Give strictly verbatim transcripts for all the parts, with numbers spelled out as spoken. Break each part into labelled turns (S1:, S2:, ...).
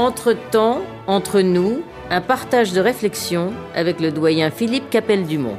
S1: Entre-temps, entre nous, un partage de réflexion avec le doyen Philippe Capelle-Dumont.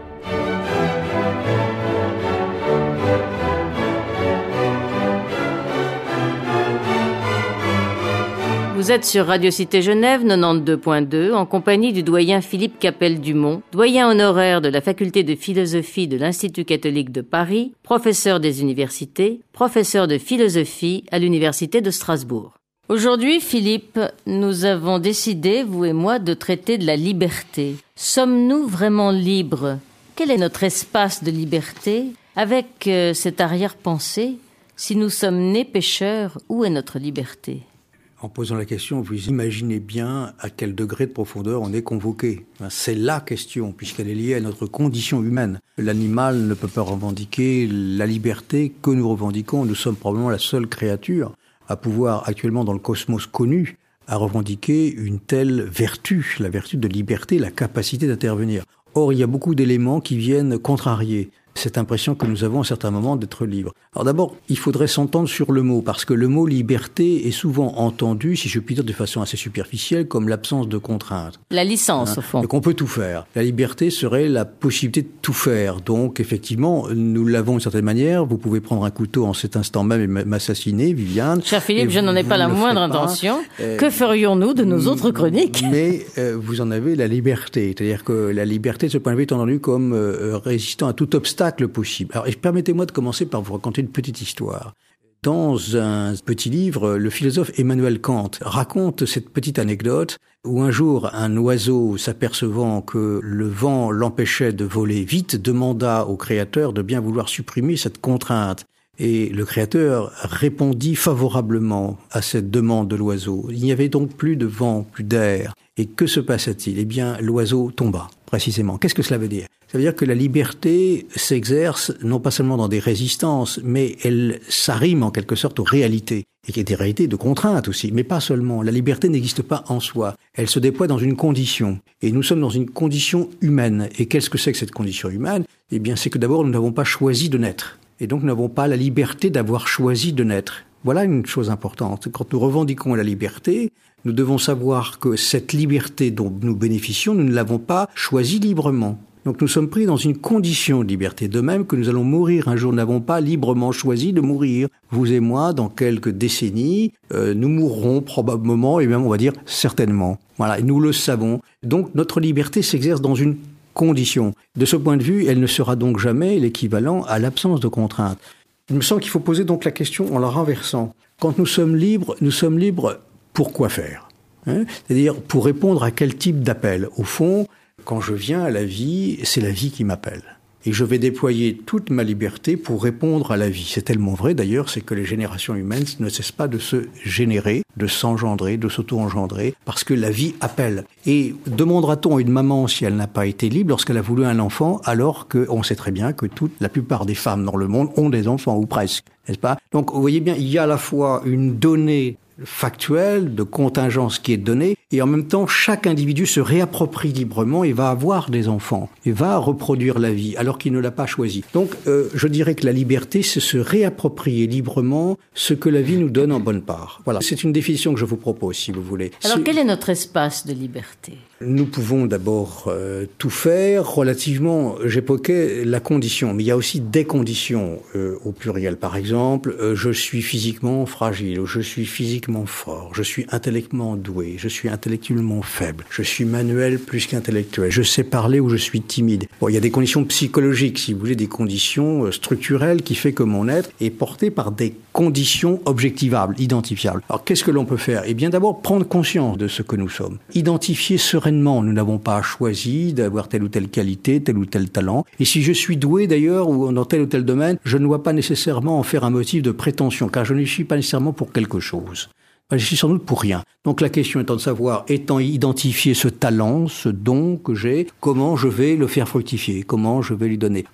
S1: Vous êtes sur Radio Cité Genève quatre-vingt-douze point deux en compagnie du doyen Philippe Capelle-Dumont, doyen honoraire de la faculté de philosophie de l'Institut catholique de Paris, professeur des universités, professeur de philosophie à l'Université de Strasbourg. Aujourd'hui, Philippe, nous avons décidé, vous et moi, de traiter de la liberté. Sommes-nous vraiment libres ? Quel est notre espace de liberté ? Avec euh, cette arrière-pensée, si nous sommes nés pécheurs, où est notre liberté ?
S2: En posant la question, vous imaginez bien à quel degré de profondeur on est convoqué. C'est la question, puisqu'elle est liée à notre condition humaine. L'animal ne peut pas revendiquer la liberté que nous revendiquons. Nous sommes probablement la seule créature à pouvoir, actuellement dans le cosmos connu, à revendiquer une telle vertu, la vertu de liberté, la capacité d'intervenir. Or, il y a beaucoup d'éléments qui viennent contrarier cette impression que nous avons à certains moments d'être libres. Alors d'abord, il faudrait s'entendre sur le mot, parce que le mot liberté est souvent entendu, si je puis dire de façon assez superficielle, comme l'absence de contraintes.
S1: La licence, hein, au fond.
S2: Donc on peut tout faire. La liberté serait la possibilité de tout faire. Donc effectivement, nous l'avons d'une certaine manière. Vous pouvez prendre un couteau en cet instant même et m'assassiner, Viviane.
S1: Cher Philippe, je n'en ai pas la moindre intention. Euh, que ferions-nous de nos autres chroniques ?
S2: Mais euh, vous en avez la liberté. C'est-à-dire que la liberté, de ce point de vue, est entendue comme euh, résistant à tout obstacle possible. Alors, permettez-moi de commencer par vous raconter une petite histoire. Dans un petit livre, le philosophe Emmanuel Kant raconte cette petite anecdote où un jour, un oiseau, s'apercevant que le vent l'empêchait de voler vite, demanda au créateur de bien vouloir supprimer cette contrainte. Et le créateur répondit favorablement à cette demande de l'oiseau. Il n'y avait donc plus de vent, plus d'air. Et que se passait-il ? Eh bien, l'oiseau tomba, précisément. Qu'est-ce que cela veut dire ? Ça veut dire que la liberté s'exerce non pas seulement dans des résistances, mais elle s'arrime en quelque sorte aux réalités. Et qu'il y a des réalités de contraintes aussi, mais pas seulement. La liberté n'existe pas en soi. Elle se déploie dans une condition. Et nous sommes dans une condition humaine. Et qu'est-ce que c'est que cette condition humaine ? Eh bien, c'est que d'abord, nous n'avons pas choisi de naître. Et donc, nous n'avons pas la liberté d'avoir choisi de naître. Voilà une chose importante. Quand nous revendiquons la liberté, nous devons savoir que cette liberté dont nous bénéficions, nous ne l'avons pas choisie librement. Donc nous sommes pris dans une condition de liberté. De même que nous allons mourir un jour, nous n'avons pas librement choisi de mourir. Vous et moi, dans quelques décennies, euh, nous mourrons probablement, et même on va dire certainement. Voilà, et nous le savons. Donc notre liberté s'exerce dans une condition. De ce point de vue, elle ne sera donc jamais l'équivalent à l'absence de contraintes. Il me semble qu'il faut poser donc la question en la renversant. Quand nous sommes libres, nous sommes libres pour quoi faire ? hein ? C'est-à-dire pour répondre à quel type d'appel ? Au fond, quand je viens à la vie, c'est la vie qui m'appelle. Et je vais déployer toute ma liberté pour répondre à la vie. C'est tellement vrai d'ailleurs, c'est que les générations humaines ne cessent pas de se générer, de s'engendrer, de s'auto-engendrer, parce que la vie appelle. Et demandera-t-on à une maman si elle n'a pas été libre lorsqu'elle a voulu un enfant, alors qu'on sait très bien que toute la plupart des femmes dans le monde ont des enfants, ou presque, n'est-ce pas ? Donc vous voyez bien, il y a à la fois une donnée factuelle, de contingence qui est donnée, et en même temps, chaque individu se réapproprie librement et va avoir des enfants, et va reproduire la vie, alors qu'il ne l'a pas choisi. Donc, euh, je dirais que la liberté, c'est se réapproprier librement ce que la vie nous donne en bonne part. Voilà, c'est une définition que je vous propose, si vous voulez.
S1: Alors,
S2: c'est...
S1: quel est notre espace de liberté ?
S2: Nous pouvons d'abord euh, tout faire. Relativement, j'évoquais la condition, mais il y a aussi des conditions euh, au pluriel. Par exemple, euh, je suis physiquement fragile, ou je suis physiquement fort, je suis intellectuellement doué, je suis intellectuellement faible, je suis manuel plus qu'intellectuel, je sais parler ou je suis timide. Bon, il y a des conditions psychologiques, si vous voulez, des conditions euh, structurelles qui fait que mon être est porté par des conditions objectivables, identifiables. Alors, qu'est-ce que l'on peut faire ? Eh bien, d'abord, prendre conscience de ce que nous sommes. Identifier sereinement. Nous n'avons pas choisi d'avoir telle ou telle qualité, tel ou tel talent. Et si je suis doué d'ailleurs, ou dans tel ou tel domaine, je ne dois pas nécessairement en faire un motif de prétention, car je ne suis pas nécessairement pour quelque chose. Je suis sans doute pour rien. Donc la question étant de savoir, étant identifié ce talent, ce don que j'ai, comment je vais le faire fructifier, comment je vais lui donner.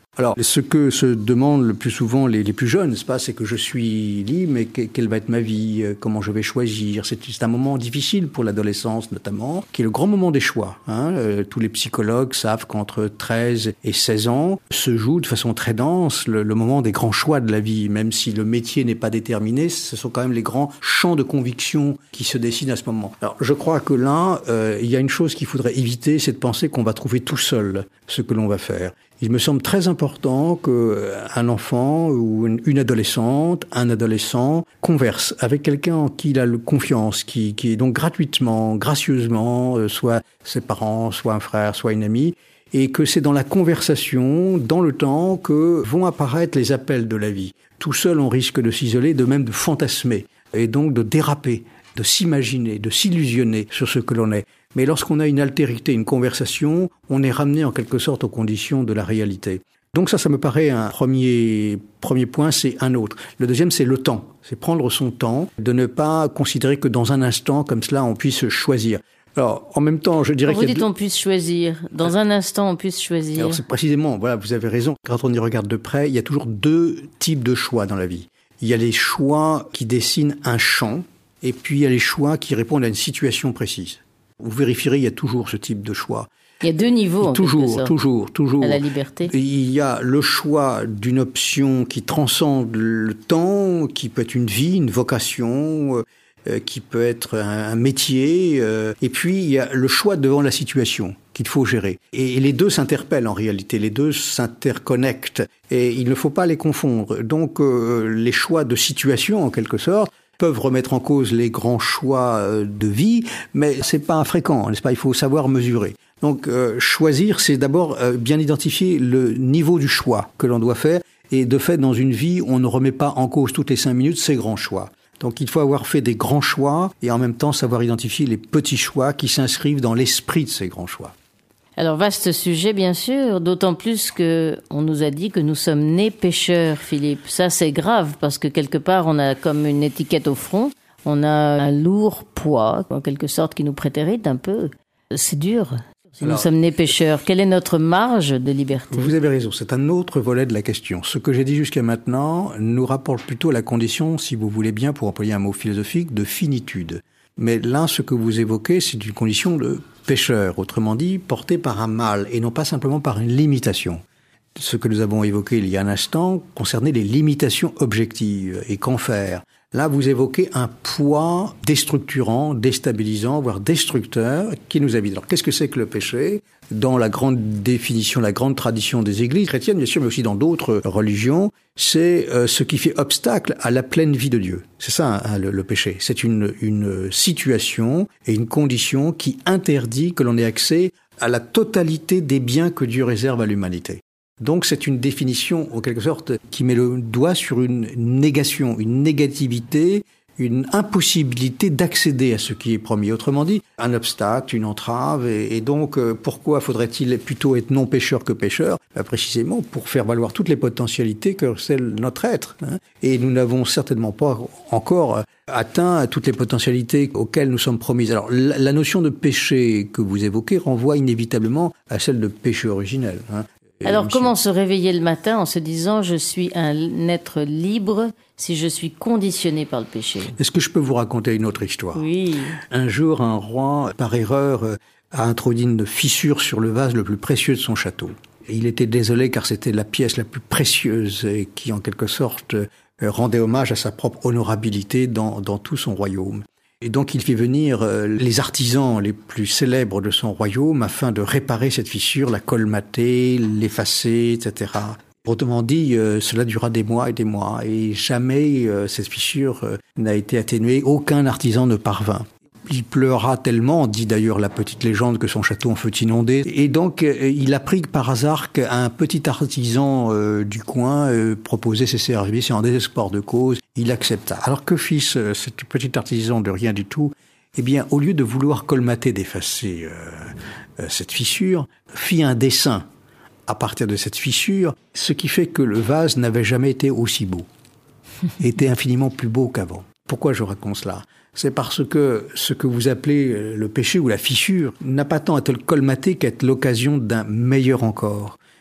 S2: Alors, ce que se demandent le plus souvent les, les plus jeunes, n'est-ce pas, c'est que je suis libre, mais que, quelle va être ma vie, comment je vais choisir. C'est, c'est un moment difficile pour l'adolescence, notamment, qui est le grand moment des choix. Hein. Euh, tous les psychologues savent qu'entre treize et seize ans se joue de façon très dense le, le moment des grands choix de la vie. Même si le métier n'est pas déterminé, ce sont quand même les grands champs de conviction qui se dessinent à ce moment. Alors, je crois que là, euh, il y a une chose qu'il faudrait éviter, c'est de penser qu'on va trouver tout seul ce que l'on va faire. Il me semble très important qu'un enfant ou une adolescente, un adolescent converse avec quelqu'un en qui il a confiance, qui, qui est donc gratuitement, gracieusement, soit ses parents, soit un frère, soit une amie, et que c'est dans la conversation, dans le temps, que vont apparaître les appels de la vie. Tout seul, on risque de s'isoler, de même de fantasmer, et donc de déraper, de s'imaginer, de s'illusionner sur ce que l'on est. Mais lorsqu'on a une altérité, une conversation, on est ramené en quelque sorte aux conditions de la réalité. Donc ça, ça me paraît un premier, premier point, c'est un autre. Le deuxième, c'est le temps. C'est prendre son temps, de ne pas considérer que dans un instant, comme cela, on puisse choisir. Alors, en même temps, je dirais
S1: Quand
S2: qu'il
S1: vous
S2: y a
S1: dites
S2: deux...
S1: on puisse choisir, dans un instant, on puisse choisir.
S2: Alors c'est précisément, voilà, vous avez raison. Quand on y regarde de près, il y a toujours deux types de choix dans la vie. Il y a les choix qui dessinent un champ, et puis il y a les choix qui répondent à une situation précise. Vous vérifierez, il y a toujours ce type de choix.
S1: Il y a deux niveaux, en
S2: toujours,
S1: quelque sorte,
S2: toujours, toujours.
S1: à la liberté.
S2: Il y a le choix d'une option qui transcende le temps, qui peut être une vie, une vocation, euh, qui peut être un, un métier. Euh, et puis, il y a le choix devant la situation qu'il faut gérer. Et, et les deux s'interpellent en réalité, les deux s'interconnectent. Et il ne faut pas les confondre. Donc, euh, les choix de situation, en quelque sorte, peuvent remettre en cause les grands choix de vie, mais c'est pas infréquent, n'est-ce pas? Il faut savoir mesurer. Donc, euh, choisir, c'est d'abord euh, bien identifier le niveau du choix que l'on doit faire. Et de fait, dans une vie, on ne remet pas en cause toutes les cinq minutes ces grands choix. Donc, il faut avoir fait des grands choix et en même temps savoir identifier les petits choix qui s'inscrivent dans l'esprit de ces grands choix.
S1: Alors, vaste sujet, bien sûr, d'autant plus que on nous a dit que nous sommes nés pécheurs, Philippe. Ça, c'est grave, parce que quelque part, on a comme une étiquette au front, on a un lourd poids, en quelque sorte, qui nous prétérite un peu. C'est dur. Si Alors, nous sommes nés pécheurs, quelle est notre marge de liberté?
S2: Vous avez raison, c'est un autre volet de la question. Ce que j'ai dit jusqu'à maintenant nous rapporte plutôt à la condition, si vous voulez bien, pour employer un mot philosophique, de finitude. Mais là, ce que vous évoquez, c'est une condition de pécheur, autrement dit, portée par un mal, et non pas simplement par une limitation. Ce que nous avons évoqué il y a un instant concernait les limitations objectives, et qu'en faire? Là, vous évoquez un poids déstructurant, déstabilisant, voire destructeur, qui nous habite. Alors, qu'est-ce que c'est que le péché? Dans la grande définition, la grande tradition des églises chrétiennes, bien sûr, mais aussi dans d'autres religions, c'est euh, ce qui fait obstacle à la pleine vie de Dieu. C'est ça, hein, le, le péché. C'est une, une situation et une condition qui interdit que l'on ait accès à la totalité des biens que Dieu réserve à l'humanité. Donc c'est une définition, en quelque sorte, qui met le doigt sur une négation, une négativité, une impossibilité d'accéder à ce qui est promis. Autrement dit, un obstacle, une entrave. Et, et donc, euh, pourquoi faudrait-il plutôt être non pécheur que pécheur? Ben, précisément pour faire valoir toutes les potentialités que c'est notre être. Hein. Et nous n'avons certainement pas encore atteint toutes les potentialités auxquelles nous sommes promises. Alors, la, la notion de péché que vous évoquez renvoie inévitablement à celle de péché originel. Hein.
S1: Alors, comment se réveiller le matin en se disant « je suis un être libre si je suis conditionné par le péché ».
S2: Est-ce que je peux vous raconter une autre histoire?
S1: Oui.
S2: Un jour, un roi, par erreur, a introduit une fissure sur le vase le plus précieux de son château. Et il était désolé car c'était la pièce la plus précieuse et qui, en quelque sorte, rendait hommage à sa propre honorabilité dans, dans tout son royaume. Et donc il fit venir les artisans les plus célèbres de son royaume afin de réparer cette fissure, la colmater, l'effacer, et cetera. Autrement dit, euh, cela dura des mois et des mois, et jamais euh, cette fissure euh, n'a été atténuée, aucun artisan ne parvint. Il pleura tellement, dit d'ailleurs la petite légende, que son château en fut inondé. Et donc, euh, il apprit par hasard qu'un petit artisan euh, du coin euh, proposait ses services et en désespoir de cause, il accepta. Alors que fit ce, ce petit artisan de rien du tout? Eh bien, au lieu de vouloir colmater, d'effacer euh, euh, cette fissure, fit un dessin à partir de cette fissure, ce qui fait que le vase n'avait jamais été aussi beau, était infiniment plus beau qu'avant. Pourquoi je raconte cela? C'est parce que ce que vous appelez le péché ou la fissure n'a pas tant à être colmaté qu'à être l'occasion d'un meilleur encore.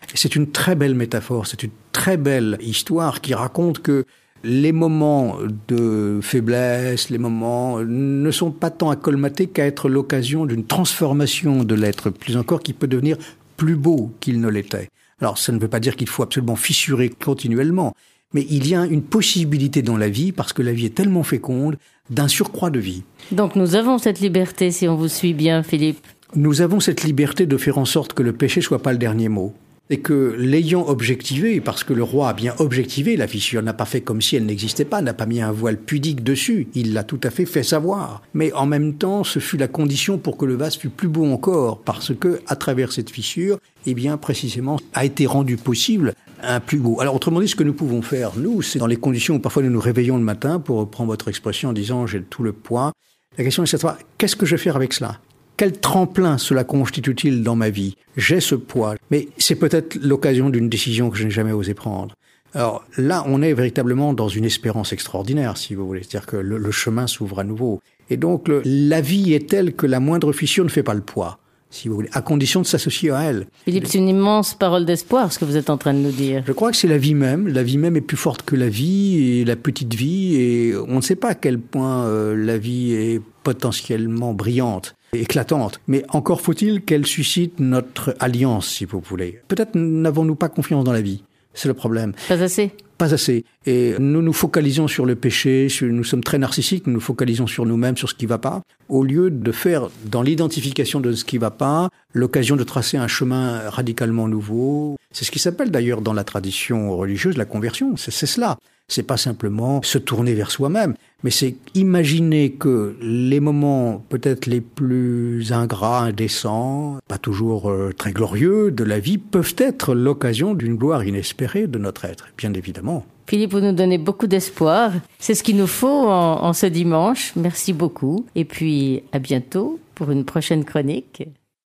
S2: C'est une très belle métaphore, c'est une très belle histoire qui raconte que les moments de faiblesse, les moments ne sont pas tant à colmater qu'à être l'occasion d'une transformation de l'être, plus encore qui peut devenir plus beau qu'il ne l'était. Alors ça ne veut pas dire qu'il faut absolument fissurer continuellement, mais il y a une possibilité dans la vie, parce que la vie est tellement féconde, d'un surcroît de vie.
S1: Donc nous avons cette liberté, si on vous suit bien, Philippe.
S2: Nous avons cette liberté de faire en sorte que le péché soit pas le dernier mot. Et que l'ayant objectivé, parce que le roi a bien objectivé la fissure, n'a pas fait comme si elle n'existait pas, n'a pas mis un voile pudique dessus, il l'a tout à fait fait savoir. Mais en même temps, ce fut la condition pour que le vase fût plus beau encore, parce que, à travers cette fissure, eh bien, précisément, a été rendu possible un plus beau. Alors, autrement dit, ce que nous pouvons faire, nous, c'est dans les conditions où parfois nous nous réveillons le matin, pour reprendre votre expression en disant « j'ai tout le poids », la question est de savoir « qu'est-ce que je vais faire avec cela ?» Quel tremplin cela constitue-t-il dans ma vie? J'ai ce poids, mais c'est peut-être l'occasion d'une décision que je n'ai jamais osé prendre. Alors là, on est véritablement dans une espérance extraordinaire, si vous voulez. C'est-à-dire que le, le chemin s'ouvre à nouveau. Et donc, le, la vie est telle que la moindre fissure ne fait pas le poids, si vous voulez, à condition de s'associer à elle.
S1: Philippe, c'est une immense parole d'espoir, ce que vous êtes en train de nous dire.
S2: Je crois que c'est la vie même. La vie même est plus forte que la vie et la petite vie. Et on ne sait pas à quel point euh, la vie est potentiellement brillante, éclatante. Mais encore faut-il qu'elle suscite notre alliance, si vous voulez. Peut-être n'avons-nous pas confiance dans la vie. C'est le problème.
S1: Pas assez.
S2: Pas assez. Et nous nous focalisons sur le péché, sur, nous sommes très narcissiques, nous nous focalisons sur nous-mêmes, sur ce qui ne va pas, au lieu de faire, dans l'identification de ce qui ne va pas, l'occasion de tracer un chemin radicalement nouveau. C'est ce qui s'appelle d'ailleurs dans la tradition religieuse la conversion, c'est, c'est cela. C'est pas simplement se tourner vers soi-même, mais c'est imaginer que les moments peut-être les plus ingrats, indécents, pas toujours euh, très glorieux de la vie, peuvent être l'occasion d'une gloire inespérée de notre être, bien évidemment.
S1: Philippe, vous nous donnez beaucoup d'espoir. C'est ce qu'il nous faut en, en ce dimanche. Merci beaucoup. Et puis, à bientôt pour une prochaine chronique.